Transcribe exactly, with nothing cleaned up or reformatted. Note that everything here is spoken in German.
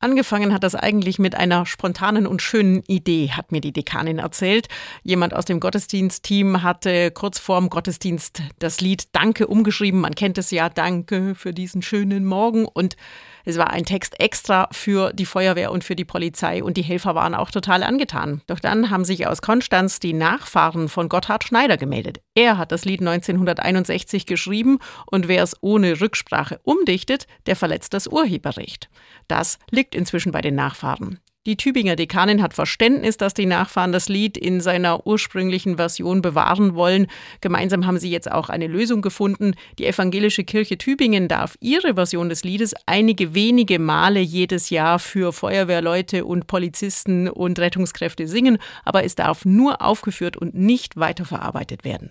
Angefangen hat das eigentlich mit einer spontanen und schönen Idee, hat mir die Dekanin erzählt. Jemand aus dem Gottesdienstteam hatte kurz vorm Gottesdienst das Lied Danke umgeschrieben. Man kennt es ja, Danke für diesen schönen Morgen. Und es war ein Text extra für die Feuerwehr und für die Polizei und die Helfer waren auch total angetan. Doch dann haben sich aus Konstanz die Nachfahren von Gotthard Schneider gemeldet. Er hat das Lied neunzehnhunderteinundsechzig geschrieben und wer es ohne Rücksprache umdichtet, der verletzt das Urheberrecht. Das liegt inzwischen bei den Nachfahren. Die Tübinger Dekanin hat Verständnis, dass die Nachfahren das Lied in seiner ursprünglichen Version bewahren wollen. Gemeinsam haben sie jetzt auch eine Lösung gefunden. Die Evangelische Kirche Tübingen darf ihre Version des Liedes einige wenige Male jedes Jahr für Feuerwehrleute und Polizisten und Rettungskräfte singen, aber es darf nur aufgeführt und nicht weiterverarbeitet werden.